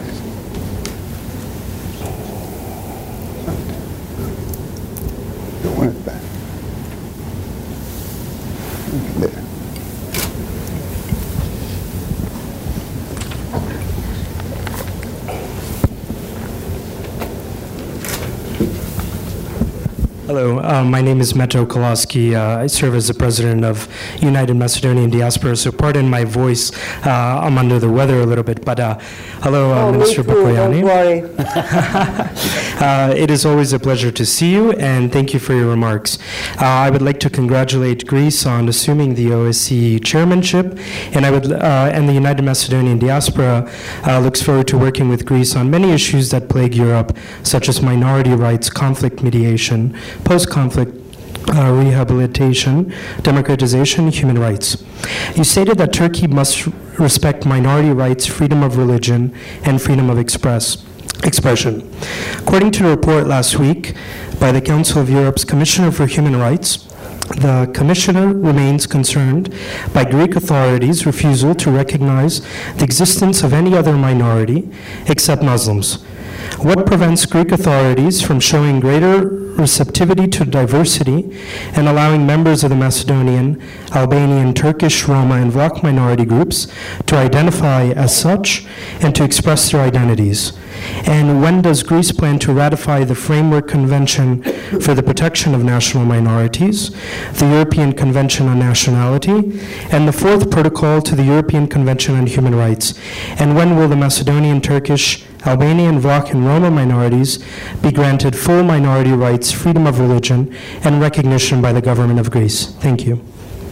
There. Hello, uh, my name is Metro Koloski. Uh, I serve as the president of United Macedonian Diaspora, so pardon my voice. Uh, I'm under the weather a little bit, but uh, hello, uh, oh, Minister me too, Bakoyanni. Don't worry. uh, it is always a pleasure to see you, and thank you for your remarks. Uh, I would like to congratulate Greece on assuming the O S C E chairmanship, and I would, uh, and the United Macedonian Diaspora uh, looks forward to working with Greece on many issues that plague Europe, such as minority rights, conflict mediation, post-conflict uh, rehabilitation, democratization, human rights. You stated that Turkey must respect minority rights, freedom of religion, and freedom of express, expression. According to a report last week by the Council of Europe's Commissioner for Human Rights, the Commissioner remains concerned by Greek authorities' refusal to recognize the existence of any other minority except Muslims. What prevents Greek authorities from showing greater receptivity to diversity and allowing members of the Macedonian, Albanian, Turkish, Roma, and Vlach minority groups to identify as such and to express their identities? And when does Greece plan to ratify the Framework Convention for the Protection of National Minorities, the European Convention on Nationality, and the Fourth Protocol to the European Convention on Human Rights? And when will the Macedonian, Turkish, Albanian, Vlach, and Roma minorities be granted full minority rights, freedom of religion, and recognition by the government of Greece? Thank you.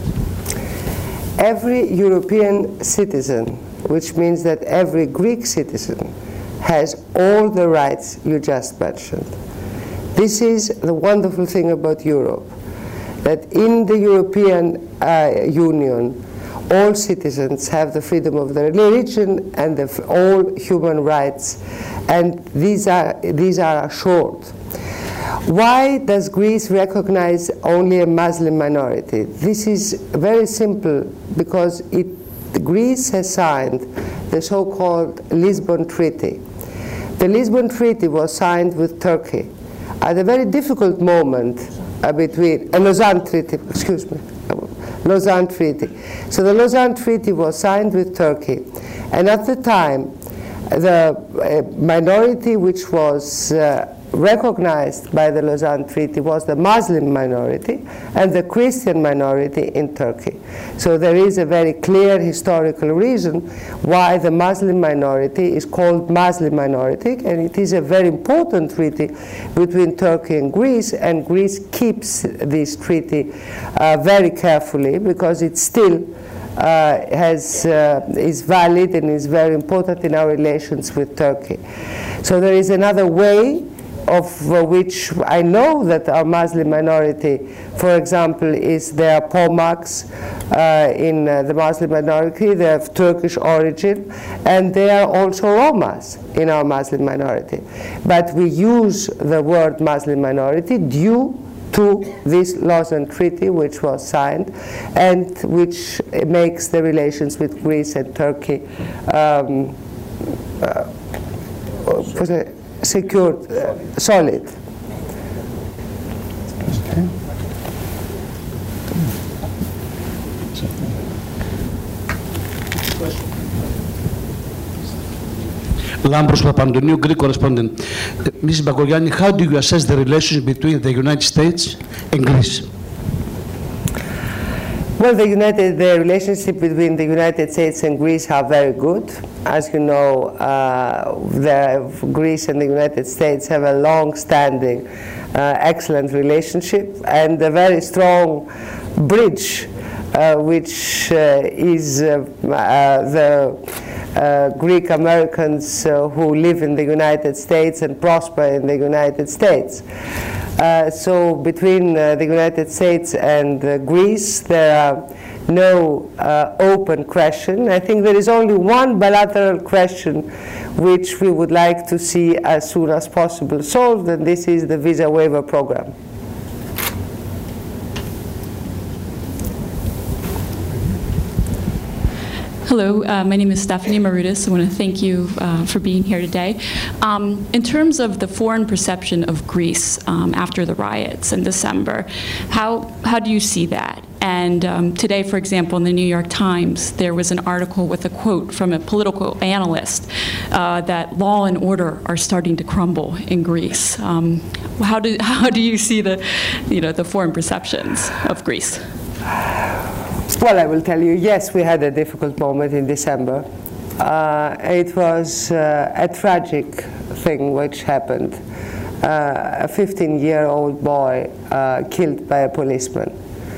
Every European citizen, which means that every Greek citizen, has all the rights you just mentioned. This is the wonderful thing about Europe, that in the European uh, Union, all citizens have the freedom of their religion and the, all human rights, and these are, these are assured. Why does Greece recognize only a Muslim minority? This is very simple, because it, Greece has signed the so-called Lisbon Treaty. The Lisbon Treaty was signed with Turkey at a very difficult moment uh, between, a Lausanne Treaty, excuse me, Lausanne Treaty. So the Lausanne Treaty was signed with Turkey, and at the time, the uh, minority which was uh, recognized by the Lausanne Treaty was the Muslim minority and the Christian minority in Turkey. So there is a very clear historical reason why the Muslim minority is called Muslim minority, and it is a very important treaty between Turkey and Greece, and Greece keeps this treaty uh, very carefully, because it still Uh, has, uh, is valid and is very important in our relations with Turkey. So there is another way of uh, which I know that our Muslim minority, for example, is there are Pomaks uh, in uh, the Muslim minority, they have Turkish origin, and there are also Romas in our Muslim minority. But we use the word Muslim minority due to this Lausanne Treaty, which was signed, and which makes the relations with Greece and Turkey um, uh, secured, uh, solid. Okay. Lambros Papandoniou, Greek correspondent. Uh, Missus Bakogianni, how do you assess the relations between the United States and Greece? Well, the, United, the relationship between the United States and Greece are very good. As you know, uh, the, Greece and the United States have a long-standing, uh, excellent relationship and a very strong bridge, uh, which uh, is uh, uh, the uh, Greek Americans uh, who live in the United States and prosper in the United States. Uh, so between uh, the United States and uh, Greece, there are no uh, open question. I think there is only one bilateral question which we would like to see as soon as possible solved, and this is the visa waiver program. Hello, uh, my name is Stephanie Marutis. I want to thank you uh, for being here today. Um, in terms of the foreign perception of Greece um, after the riots in December, how, how do you see that? And um, today, for example, in the New York Times, there was an article with a quote from a political analyst uh, that law and order are starting to crumble in Greece. Um, how, do, how do you see the, you know, the foreign perceptions of Greece? Well, I will tell you, yes, we had a difficult moment in December. Uh, it was uh, a tragic thing which happened. Uh, a fifteen-year-old boy uh, killed by a policeman.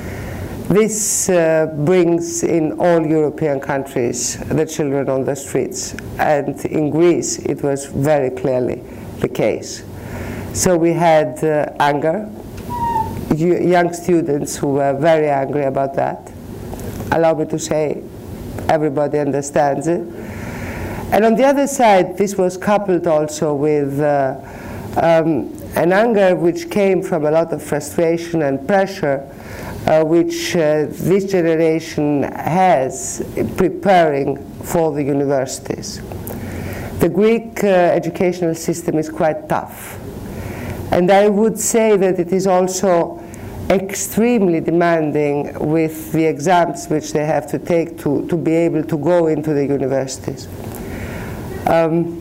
This uh, brings in all European countries the children on the streets. And in Greece, it was very clearly the case. So we had uh, anger, young students who were very angry about that. Allow me to say, everybody understands it. And on the other side, this was coupled also with uh, um, an anger which came from a lot of frustration and pressure, uh, which uh, this generation has preparing for the universities. The Greek uh, educational system is quite tough. And I would say that it is also extremely demanding with the exams which they have to take to, to be able to go into the universities. Um,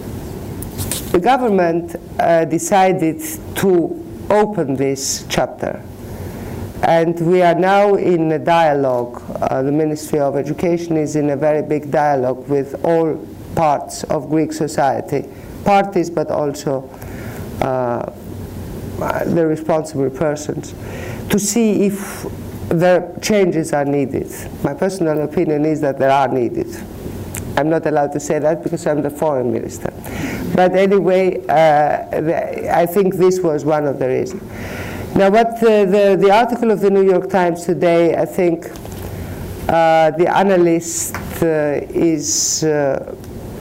the government uh, decided to open this chapter, and we are now in a dialogue. Uh, the Ministry of Education is in a very big dialogue with all parts of Greek society, parties but also uh, the responsible persons, to see if the changes are needed. My personal opinion is that they are needed. I'm not allowed to say that because I'm the foreign minister. But anyway, uh, the, I think this was one of the reasons. Now, what the, the, the article of the New York Times today, I think uh, the analyst uh, is, uh,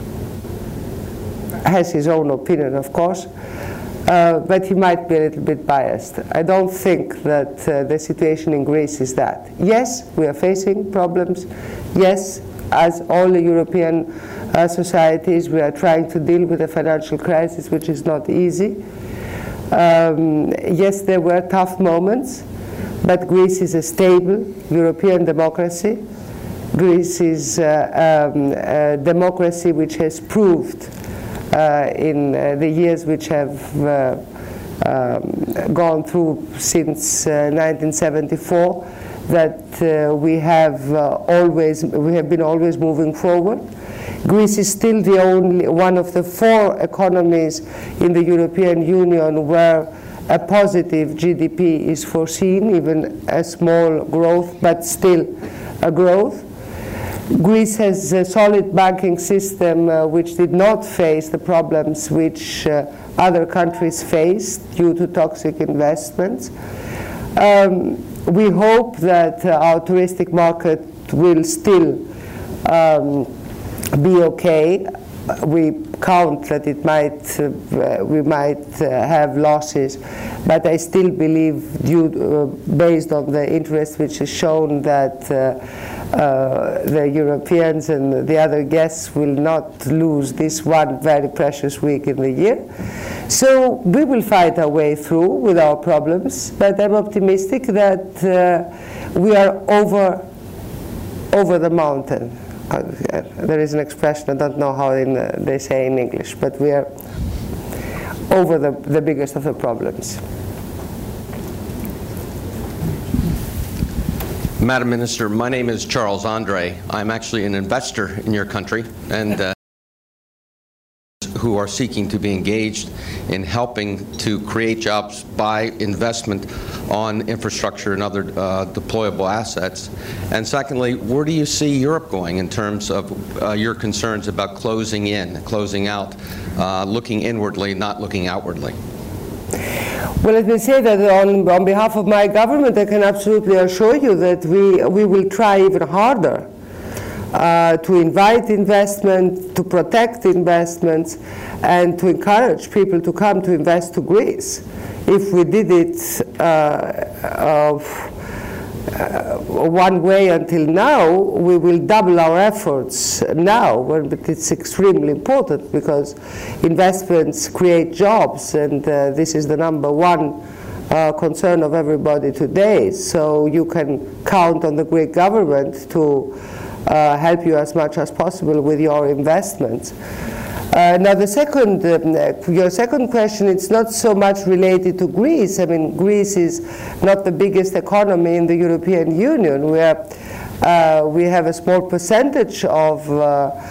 has his own opinion, of course. Uh, but he might be a little bit biased. I don't think that uh, the situation in Greece is that. Yes, we are facing problems. Yes, as all the European uh, societies, we are trying to deal with a financial crisis, which is not easy. Um, yes, there were tough moments, but Greece is a stable European democracy. Greece is uh, um, a democracy which has proved Uh, in uh, the years which have uh, um, gone through since uh, nineteen seventy-four, that uh, we have uh, always we have been always moving forward. Greece is still the only one of the four economies in the European Union where a positive G D P is foreseen, even a small growth, but still a growth. Greece has a solid banking system uh, which did not face the problems which uh, other countries faced due to toxic investments. Um, we hope that uh, our touristic market will still um, be okay. We count that it might, uh, we might uh, have losses, but I still believe, due, uh, based on the interest which is shown, that uh, uh, the Europeans and the other guests will not lose this one very precious week in the year. So we will fight our way through with our problems, but I'm optimistic that uh, we are over, over the mountain. Uh, there is an expression, I don't know how in, uh, they say in English, but we are over the, the biggest of the problems. Madam Minister, my name is Charles Andre. I'm actually an investor in your country, and uh, who are seeking to be engaged in helping to create jobs by investment on infrastructure and other uh, deployable assets. And secondly, where do you see Europe going in terms of uh, your concerns about closing in, closing out, uh, looking inwardly, not looking outwardly? Well, let me say that on, on behalf of my government, I can absolutely assure you that we, we will try even harder Uh, to invite investment, to protect investments, and to encourage people to come to invest to Greece. If we did it uh, of, uh, one way until now, we will double our efforts now, but it's extremely important because investments create jobs, and uh, this is the number one uh, concern of everybody today. So you can count on the Greek government to Uh, help you as much as possible with your investments. Uh, now, the second, um, your second question, it's not so much related to Greece. I mean, Greece is not the biggest economy in the European Union. We, are, uh, we have a small percentage of uh,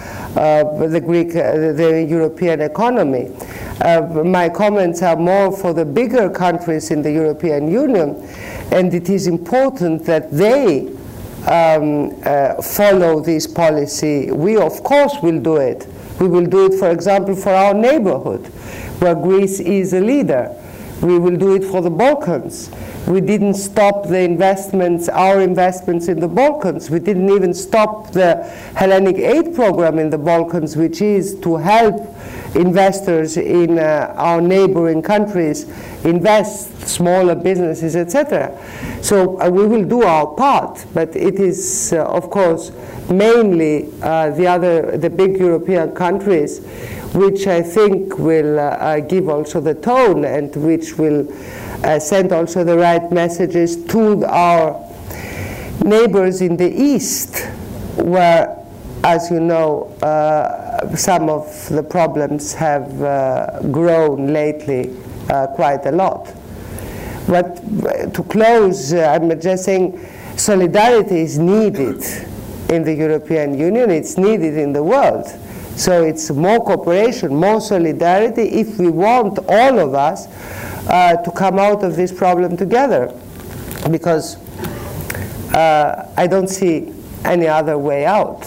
uh, the Greek, uh, the European economy. Uh, my comments are more for the bigger countries in the European Union, and it is important that they Um, uh, follow this policy. We, of course, will do it. We will do it, for example, for our neighborhood, where Greece is a leader. We will do it for the Balkans. We didn't stop the investments, our investments in the Balkans. We didn't even stop the Hellenic Aid program in the Balkans, which is to help investors in uh, our neighboring countries invest, smaller businesses, et cetera. So uh, we will do our part, but it is, uh, of course, mainly uh, the other, the big European countries, which I think will uh, uh, give also the tone and which will uh, send also the right messages to our neighbors in the East, where, as you know, uh, some of the problems have uh, grown lately uh, quite a lot. But to close, uh, I'm just saying solidarity is needed in the European Union, it's needed in the world. So it's more cooperation, more solidarity if we want all of us uh, to come out of this problem together. Because uh, I don't see any other way out.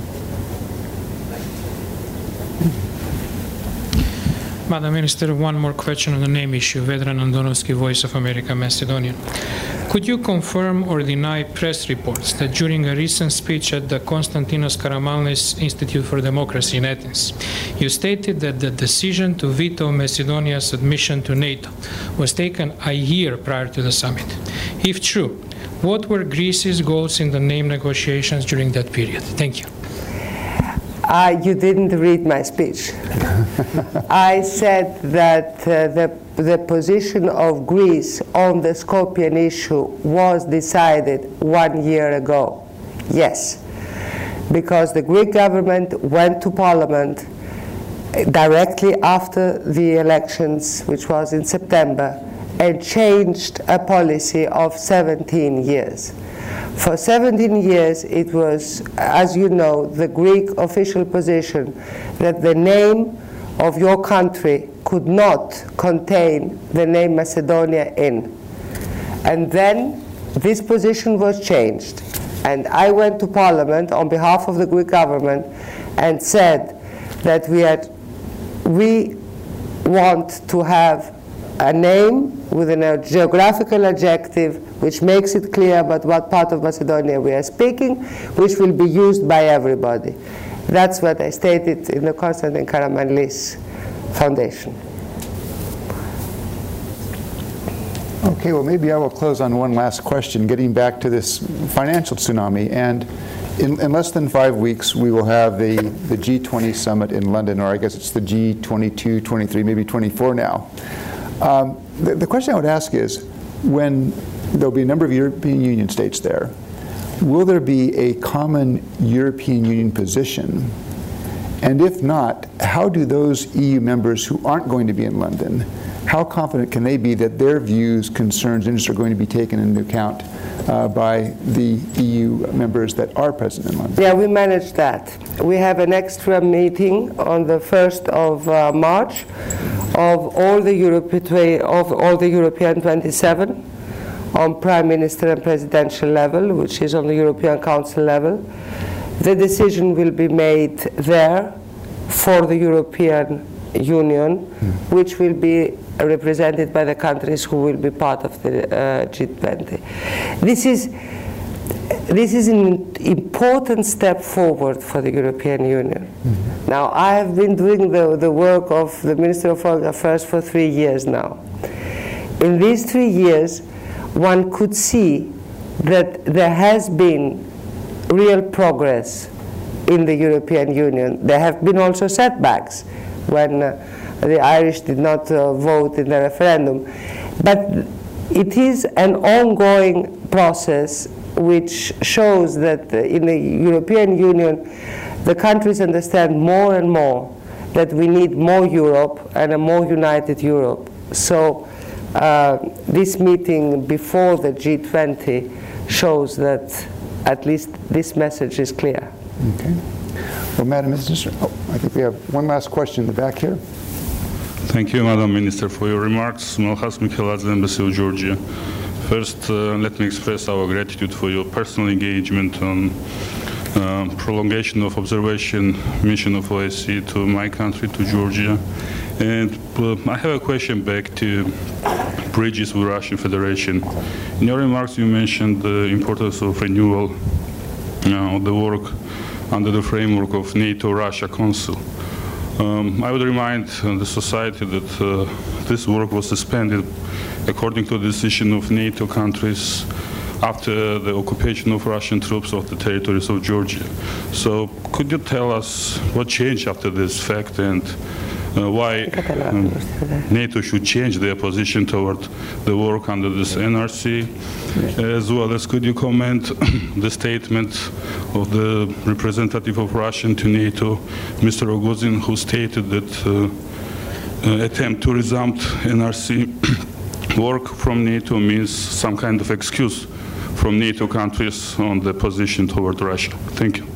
Madam Minister, one more question on the name issue. Vedran Andonovsky, Voice of America, Macedonian. Could you confirm or deny press reports that during a recent speech at the Konstantinos Karamanlis Institute for Democracy in Athens, you stated that the decision to veto Macedonia's admission to NATO was taken a year prior to the summit? If true, what were Greece's goals in the name negotiations during that period? Thank you. Uh, you didn't read my speech. I said that uh, the, the position of Greece on the Skopje issue was decided one year ago. Yes, because the Greek government went to Parliament directly after the elections, which was in September, and changed a policy of seventeen years. For seventeen years, it was, as you know, the Greek official position that the name of your country could not contain the name Macedonia in. And then this position was changed. And I went to Parliament on behalf of the Greek government and said that we had, we want to have a name with a geographical adjective which makes it clear about what part of Macedonia we are speaking, which will be used by everybody. That's what I stated in the Konstantin Karamanlis Foundation. Okay, well, maybe I will close on one last question, getting back to this financial tsunami. And in, in less than five weeks, we will have the, the G twenty summit in London, or I guess it's the G twenty-two, twenty-three, maybe twenty-four now. Um, the, the question I would ask is, when there'll be a number of European Union states there, will there be a common European Union position? And if not, how do those E U members who aren't going to be in London, how confident can they be that their views, concerns, interests are going to be taken into account uh, by the E U members that are present in London? Yeah, we managed that. We have an extra meeting on the first of uh, March of all the Europe of all the European twenty-seven on Prime Minister and Presidential level, which is on the European Council level. The decision will be made there for the European Union, mm. which will be represented by the countries who will be part of the uh, G twenty. This is, this is an important step forward for the European Union. Mm-hmm. Now, I have been doing the, the work of the Minister of Foreign Affairs for three years now. In these three years, one could see that there has been real progress in the European Union. There have been also setbacks when uh, the Irish did not uh, vote in the referendum. But it is an ongoing process which shows that uh, in the European Union, the countries understand more and more that we need more Europe and a more united Europe. So uh, this meeting before the G twenty shows that at least this message is clear. Okay. Well, Madam Minister, oh, I think we have one last question in the back here. Thank you, Madam Minister, for your remarks. Malhas Mikheladze, Embassy of Georgia. First, uh, let me express our gratitude for your personal engagement on uh, prolongation of observation mission of O S C E to my country, to Georgia. And uh, I have a question back to bridges with Russian Federation. In your remarks, you mentioned the importance of renewal uh, of the work under the framework of NATO-Russia Council. Um, I would remind uh, the society that uh, this work was suspended according to the decision of NATO countries after the occupation of Russian troops of the territories of Georgia. So could you tell us what changed after this fact, and uh, why um, NATO should change their position toward the work under this N R C, as well as could you comment the statement of the representative of Russia to NATO, Mister Rogozin, who stated that uh, uh, attempt to resume N R C work from NATO means some kind of excuse from NATO countries on the position toward Russia. Thank you.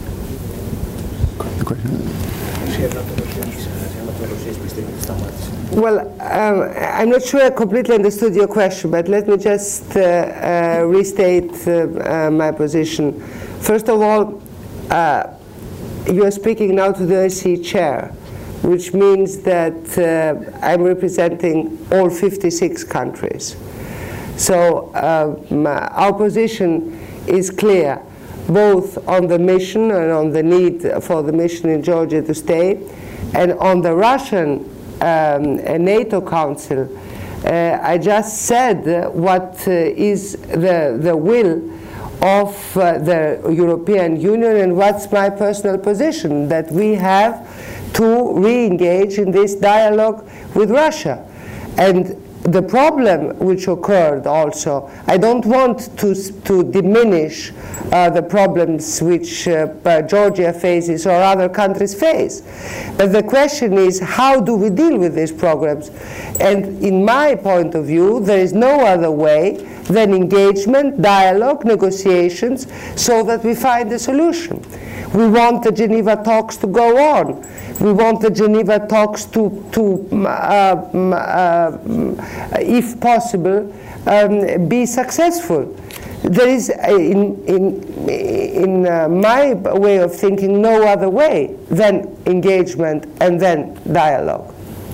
Well, um, I'm not sure I completely understood your question, but let me just uh, uh, restate uh, uh, my position. First of all, uh, you are speaking now to the O S C E chair, which means that uh, I'm representing all fifty-six countries. So um, our position is clear, both on the mission and on the need for the mission in Georgia to stay, and on the Russian um, NATO Council. Uh, I just said what uh, is the, the will of uh, the European Union and what's my personal position, that we have to re-engage in this dialogue with Russia. And the problem which occurred also, I don't want to, to diminish uh, the problems which uh, Georgia faces or other countries face. But the question is, how do we deal with these problems? And in my point of view, there is no other way than engagement, dialogue, negotiations, so that we find a solution. We want the Geneva talks to go on. We want the Geneva talks to, to uh, uh, if possible, um, be successful. There is, uh, in, in, in uh, my way of thinking, no other way than engagement and then dialogue.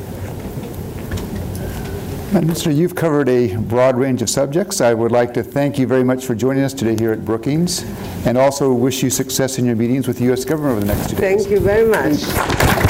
Madam Minister, you've covered a broad range of subjects. I would like to thank you very much for joining us today here at Brookings, and also wish you success in your meetings with the U S government over the next two days. Thank you very much.